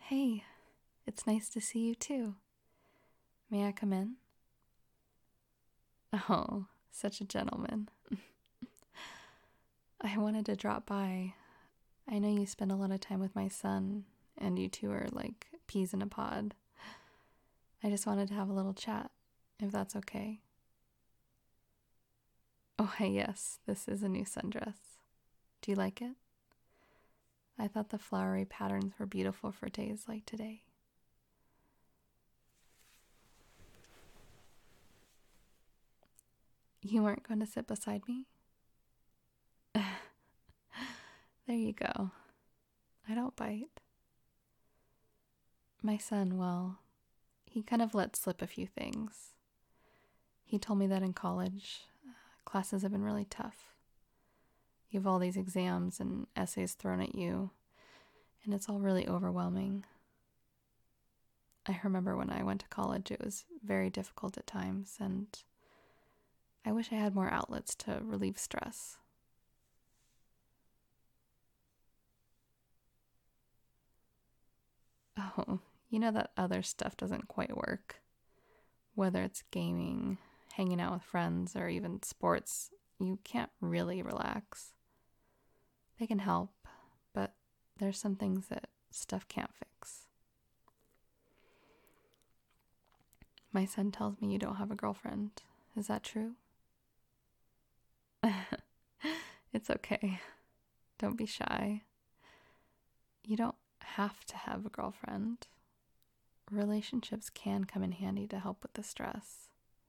Hey, it's nice to see you too. May I come in? Oh, such a gentleman. I wanted to drop by. I know you spend a lot of time with my son, and you two are like peas in a pod. I just wanted to have a little chat, if that's okay. Oh, yes, this is a new sundress. Do you like it? I thought the flowery patterns were beautiful for days like today. You weren't going to sit beside me? There you go. I don't bite. My son, well, he kind of let slip a few things. He told me that in college, classes have been really tough. You have all these exams and essays thrown at you, and it's all really overwhelming. I remember when I went to college, it was very difficult at times, and I wish I had more outlets to relieve stress. Oh, you know that other stuff doesn't quite work. Whether it's gaming, hanging out with friends, or even sports, you can't really relax. They can help, but there's some things that stuff can't fix. My son tells me you don't have a girlfriend. Is that true? It's okay. Don't be shy. You don't have to have a girlfriend. Relationships can come in handy to help with the stress.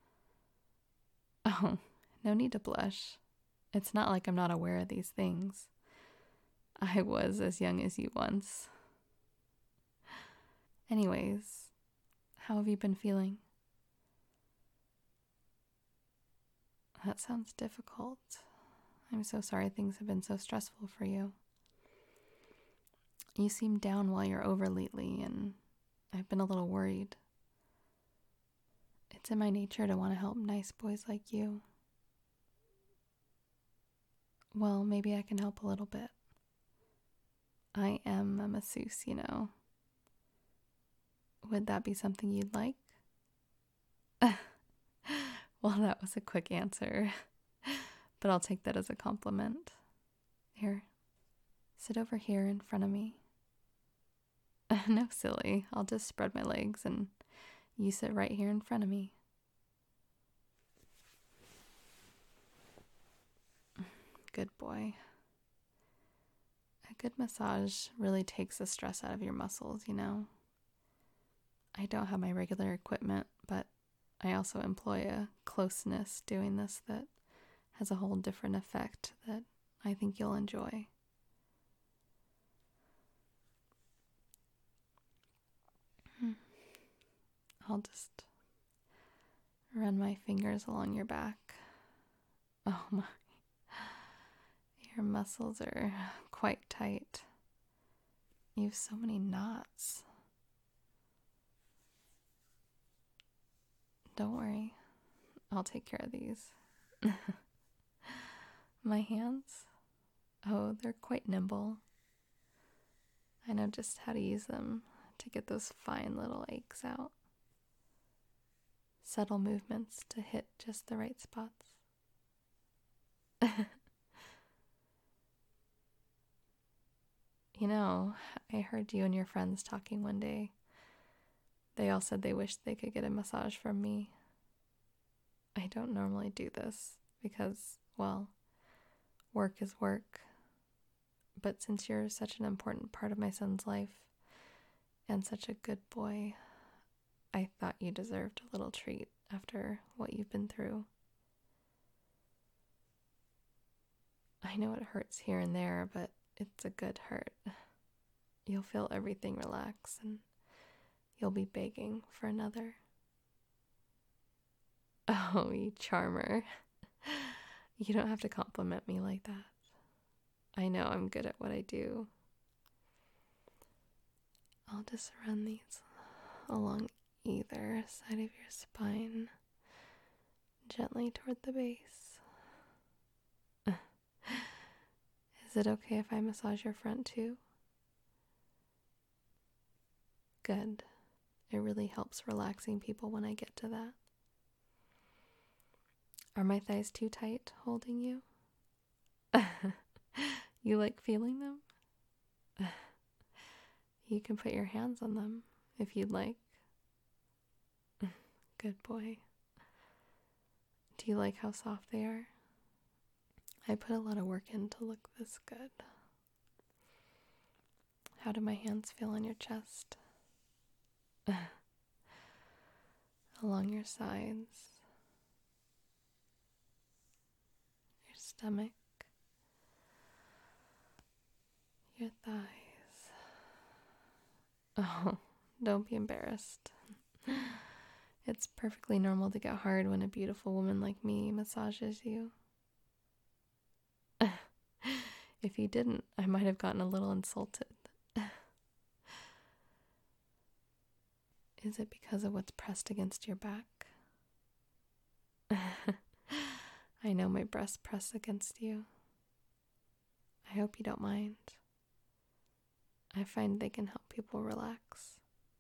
Oh, no need to blush. It's not like I'm not aware of these things. I was as young as you once. Anyways, how have you been feeling? That sounds difficult. I'm so sorry things have been so stressful for you. You seem down while you're over lately, and I've been a little worried. It's in my nature to want to help nice boys like you. Well, maybe I can help a little bit. I am a masseuse, you know. Would that be something you'd like? Well, that was a quick answer, but I'll take that as a compliment. Here, sit over here in front of me. No, silly. I'll just spread my legs and you sit right here in front of me. Good boy. A good massage really takes the stress out of your muscles, you know. I don't have my regular equipment, but I also employ a closeness doing this that has a whole different effect that I think you'll enjoy. I'll just run my fingers along your back. Oh my, your muscles are quite tight. You have so many knots. Don't worry, I'll take care of these. My hands? Oh, they're quite nimble. I know just how to use them to get those fine little aches out. Subtle movements to hit just the right spots. You know, I heard you and your friends talking one day. They all said they wished they could get a massage from me. I don't normally do this because, well, work is work. But since you're such an important part of my son's life and such a good boy, I thought you deserved a little treat after what you've been through. I know it hurts here and there, but it's a good hurt. You'll feel everything relax and you'll be begging for another. Oh, you charmer. You don't have to compliment me like that. I know I'm good at what I do. I'll just run these along either side of your spine, gently toward the base. Is it okay if I massage your front too? Good. It really helps relaxing people when I get to that. Are my thighs too tight holding you? You like feeling them? You can put your hands on them if you'd like. Good boy. Do you like how soft they are? I put a lot of work in to look this good. How do my hands feel on your chest? Along your sides, your stomach, your thighs. Oh, don't be embarrassed. It's perfectly normal to get hard when a beautiful woman like me massages you. If you didn't, I might have gotten a little insulted. Is it because of what's pressed against your back? I know my breasts press against you. I hope you don't mind. I find they can help people relax.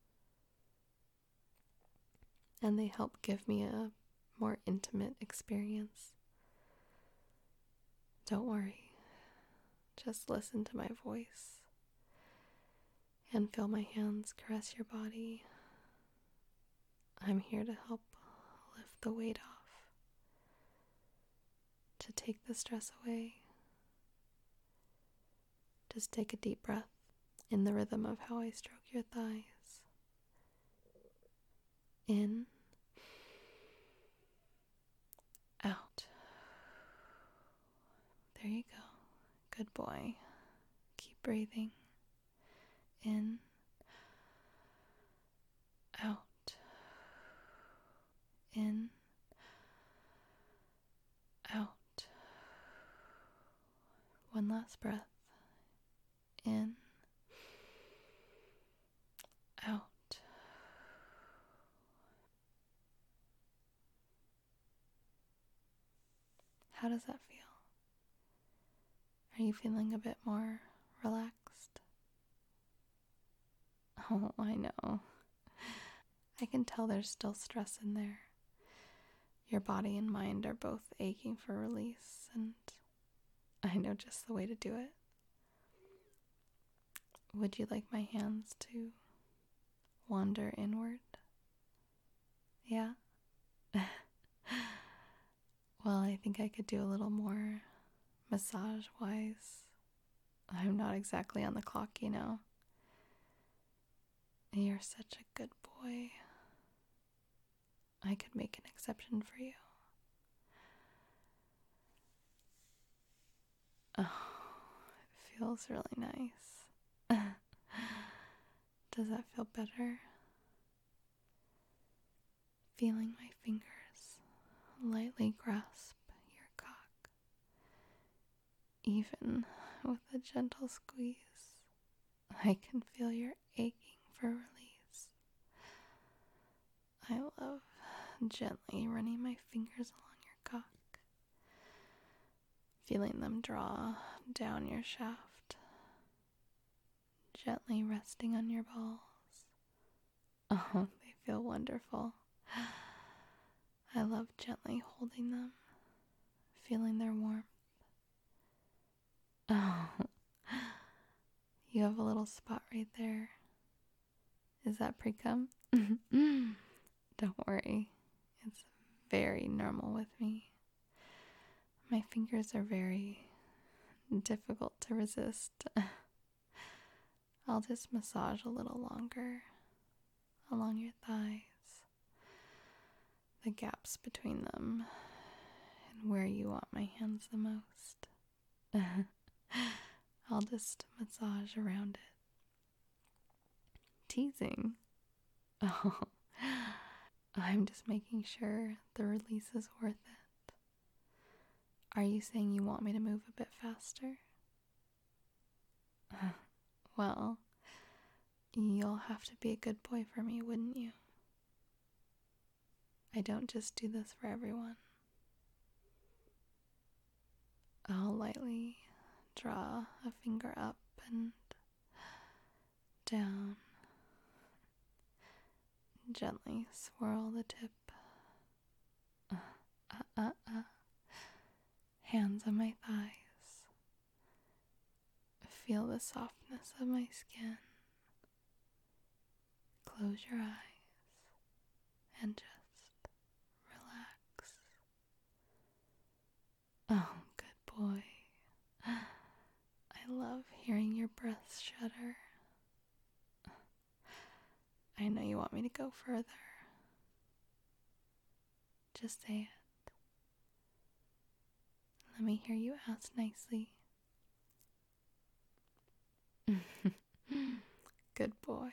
And they help give me a more intimate experience. Don't worry. Just listen to my voice and feel my hands caress your body. I'm here to help lift the weight off, to take the stress away. Just take a deep breath in the rhythm of how I stroke your thighs. In, out. There you go. Good boy. Keep breathing. In, out. In, out. One last breath. In, out. How does that feel? Are you feeling a bit more relaxed? Oh, I know. I can tell there's still stress in there. Your body and mind are both aching for release, and I know just the way to do it. Would you like my hands to wander inward? Yeah? Well, I think I could do a little more massage-wise. I'm not exactly on the clock, you know. You're such a good boy. I could make an exception for you. Oh, it feels really nice. Does that feel better? Feeling my fingers lightly grasp your cock, even with a gentle squeeze. I can feel your aching for release. I love gently running my fingers along your cock, feeling them draw down your shaft, gently resting on your balls. Oh, they feel wonderful. I love gently holding them, feeling their warmth. Oh, you have a little spot right there. Is that pre-cum? Don't worry. It's very normal with me. My fingers are very difficult to resist. I'll just massage a little longer along your thighs, the gaps between them, and where you want my hands the most. I'll just massage around it. Teasing. Oh, I'm just making sure the release is worth it. Are you saying you want me to move a bit faster? Well, you'll have to be a good boy for me, wouldn't you? I don't just do this for everyone. I'll lightly draw a finger up and down, Gently swirl the tip. Hands on my thighs. Feel the softness of my skin. Close your eyes and just relax. Oh, good boy. I love hearing your breath shudder. I know you want me to go further. Just say it. Let me hear you ask nicely. Good boy.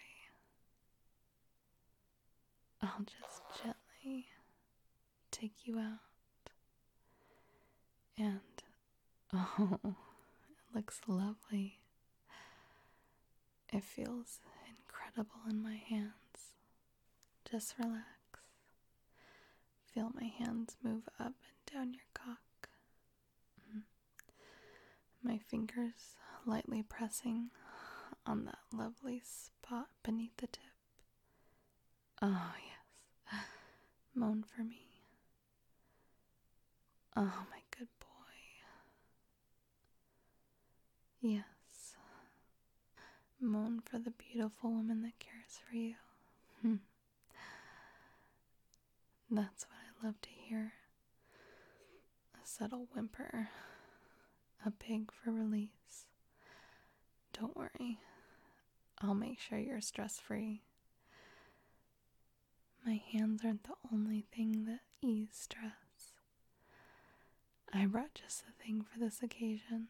I'll just gently take you out. And, oh, it looks lovely. It feels incredible in my hands. Just relax. Feel my hands move up and down your cock. My fingers lightly pressing on that lovely spot beneath the tip. Oh, yes. Moan for me. Oh, my good boy. Yes. Moan for the beautiful woman that cares for you. That's what I love to hear. A subtle whimper. A pig for release. Don't worry. I'll make sure you're stress-free. My hands aren't the only thing that ease stress. I brought just the thing for this occasion.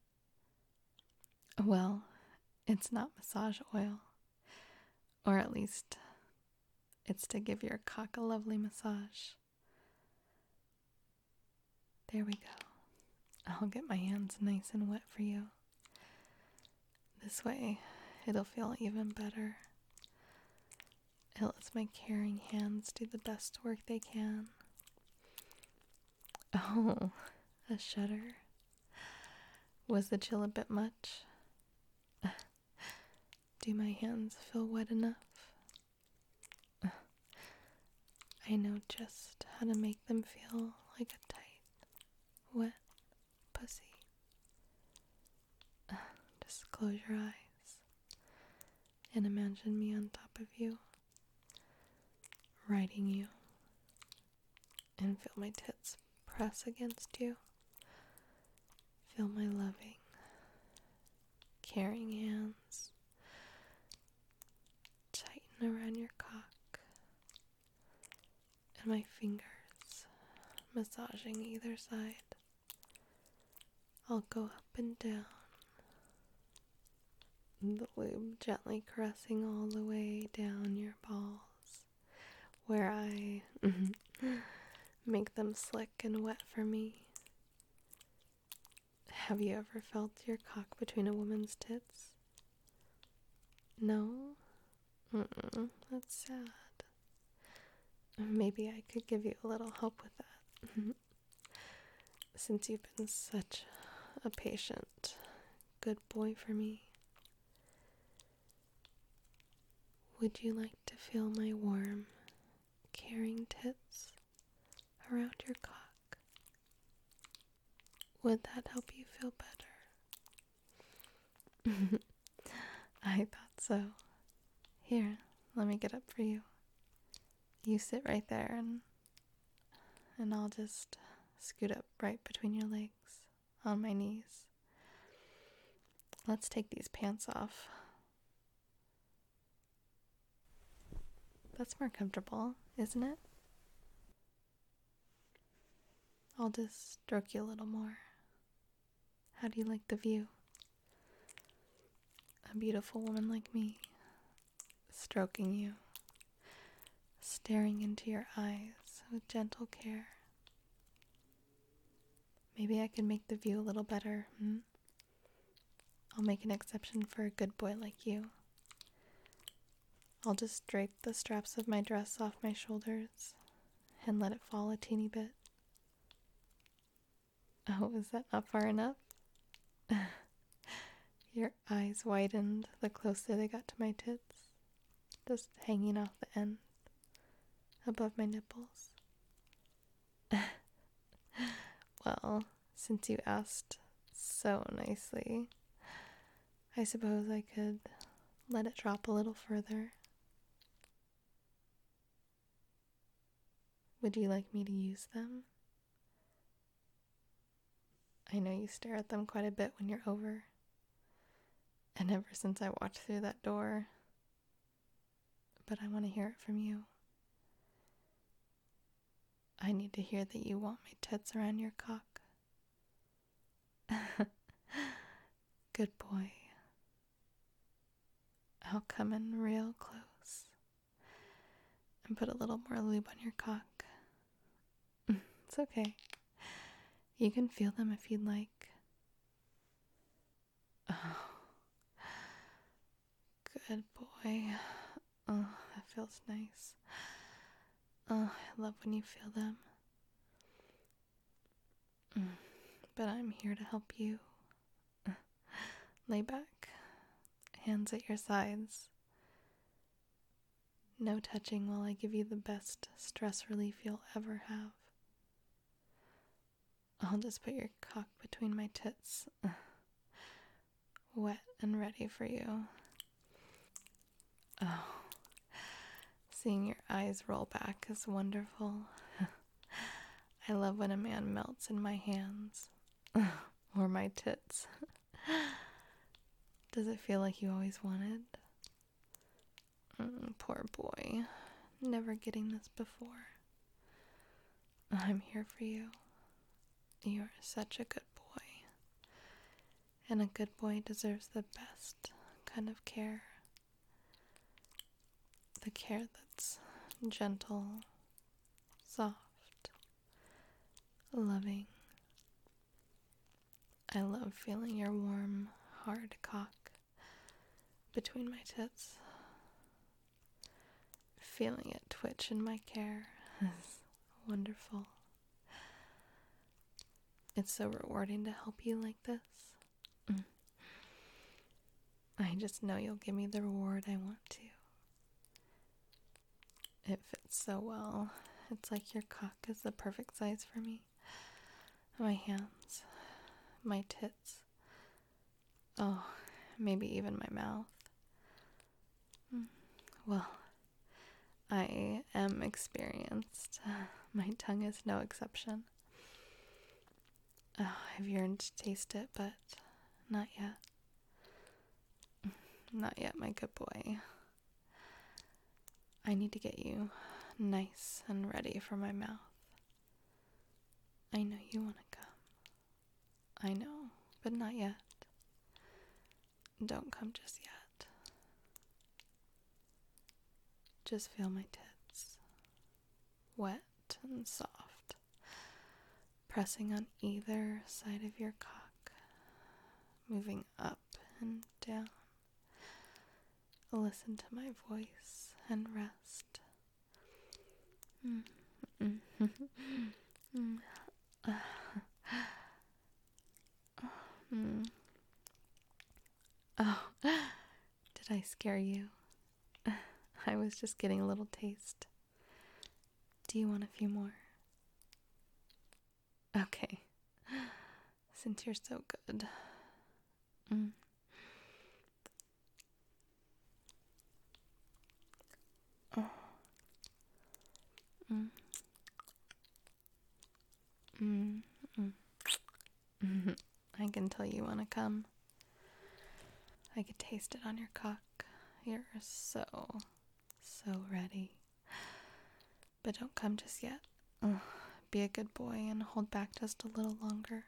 Well, it's not massage oil. Or at least, it's to give your cock a lovely massage. There we go. I'll get my hands nice and wet for you. This way, it'll feel even better. It lets my caring hands do the best work they can. Oh, a shudder. Was the chill a bit much? Do my hands feel wet enough? I know just how to make them feel like a tight, wet pussy. Just close your eyes and imagine me on top of you, riding you, and feel my tits press against you. Feel my loving, caring hands tighten around your cock, and my fingers massaging either side. I'll go up and down, the lube gently caressing all the way down your balls, where I make them slick and wet for me. Have you ever felt your cock between a woman's tits? No? That's sad. Maybe I could give you a little help with that. Since you've been such a patient, good boy for me. Would you like to feel my warm, caring tits around your cock? Would that help you feel better? I thought so. Here, let me get up for you. You sit right there and I'll just scoot up right between your legs on my knees. Let's take these pants off. That's more comfortable, isn't it? I'll just stroke you a little more. How do you like the view? A beautiful woman like me, stroking you, staring into your eyes with gentle care. Maybe I can make the view a little better, I'll make an exception for a good boy like you. I'll just drape the straps of my dress off my shoulders and let it fall a teeny bit. Oh, is that not far enough? Your eyes widened the closer they got to my tits, just hanging off the end. above my nipples. Well, since you asked so nicely, I suppose I could let it drop a little further. Would you like me to use them? I know you stare at them quite a bit when you're over. And ever since I walked through that door. But I want to hear it from you. I need to hear that you want my tits around your cock. Good boy. I'll come in real close and put a little more lube on your cock. It's okay. You can feel them if you'd like. Oh, good boy. Oh, that feels nice. Oh, I love when you feel them. But I'm here to help you. Lay back, hands at your sides. No touching while I give you the best stress relief you'll ever have. I'll just put your cock between my tits, wet and ready for you. Oh, seeing your eyes roll back is wonderful. I love when a man melts in my hands, or my tits. Does it feel like you always wanted? Poor boy, never getting this before. I'm here for you. You are such a good boy. And a good boy deserves the best kind of care. The care that's gentle, soft, loving. I love feeling your warm, hard cock between my tits. Feeling it twitch in my care is wonderful. It's so rewarding to help you like this. I just know you'll give me the reward I want to. It fits so well. It's like your cock is the perfect size for me. My hands, my tits. Oh, maybe even my mouth. Well, I am experienced. My tongue is no exception. Oh, I've yearned to taste it, but not yet. Not yet, my good boy. I need to get you nice and ready for my mouth. I know you want to come. I know, but not yet. Don't come just yet. Just feel my tits, wet and soft, pressing on either side of your cock, moving up and down. Listen to my voice and rest. Oh, did I scare you? I was just getting a little taste. Do you want a few more? Okay, since you're so good. I can tell you want to come. I could taste it on your cock. You're so ready. But don't come just yet. Be a good boy and hold back just a little longer.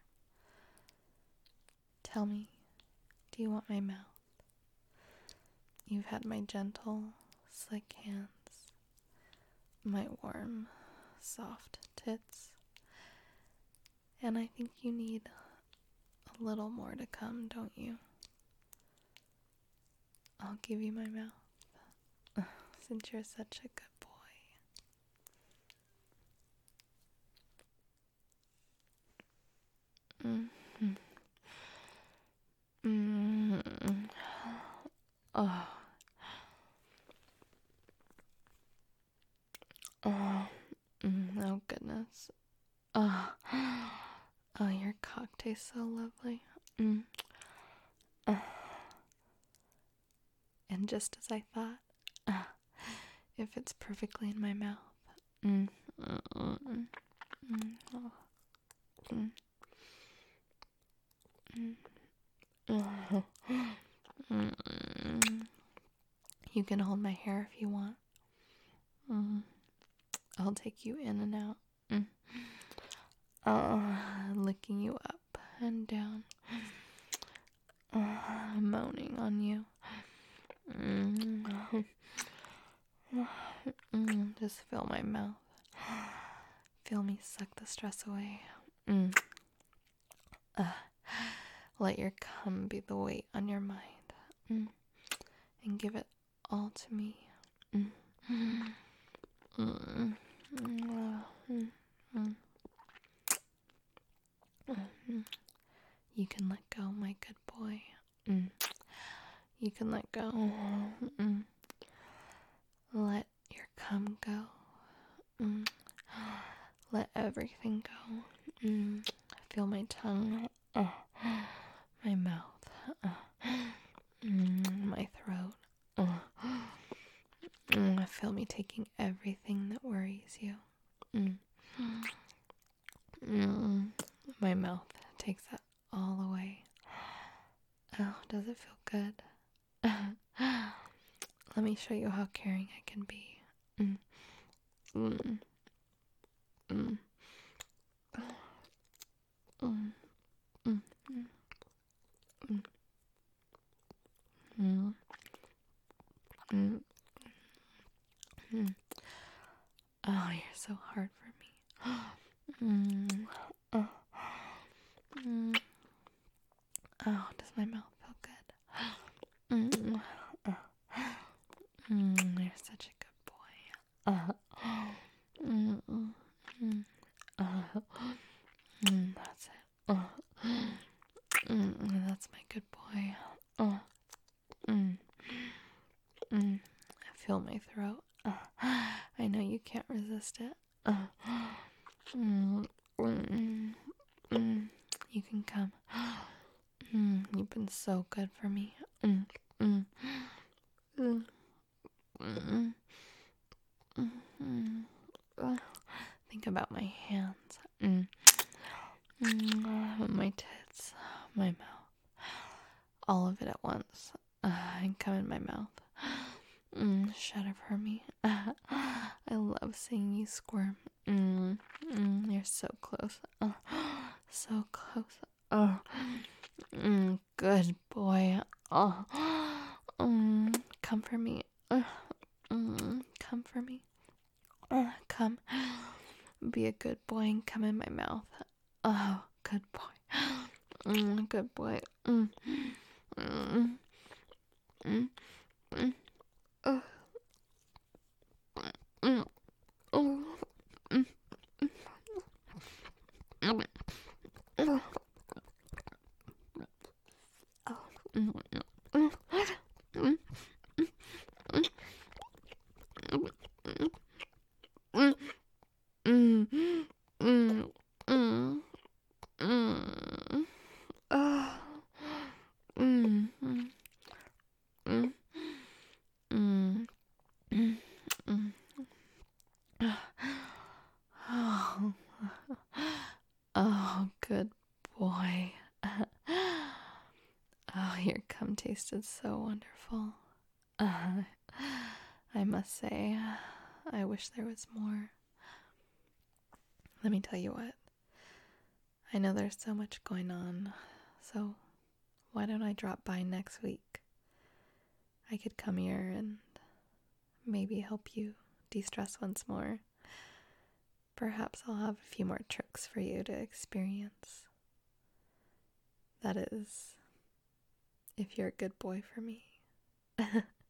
Tell me, do you want my mouth? You've had my gentle, slick hands, my warm, soft tits, and I think you need a little more to come, don't you? I'll give you my mouth, since you're such a good boy. Oh. Oh. tastes so lovely. Mm. And just as I thought, it fits perfectly in my mouth. Mm. Mm. Mm. Oh. Mm. Mm. Mm. You can hold my hair if you want. I'll take you in and out. Licking you up and down. Moaning on you. Just fill my mouth. Feel me suck the stress away. Let your cum be the weight on your mind. And give it all to me. You can let go, my good boy. You can let go. Let your cum go. Let everything go. Feel my tongue. My mouth. My throat. Feel me taking everything that worries you. My mouth takes that all away. Oh, does it feel good? Let me show you how caring I can be. Oh, you're so hard for me. Oh, does my mouth feel good? You're such a good boy. That's it. That's my good boy. Feel my throat. I know you can't resist it. You can come. You've been so good for me. Think about my hands. My tits. My mouth. All of it at once. And come in my mouth. Shudder for me. I love seeing you squirm. You're so close. So close. Good boy. Come for me. Come for me. Come. Be a good boy and come in my mouth. Oh, good boy. Good boy. Oh, good boy. Oh, your cum tasted so wonderful. I must say, I wish there was more. Let me tell you what. I know there's so much going on, so why don't I drop by next week? I could come here and maybe help you de-stress once more. Perhaps I'll have a few more tricks for you to experience. That is, if you're a good boy for me.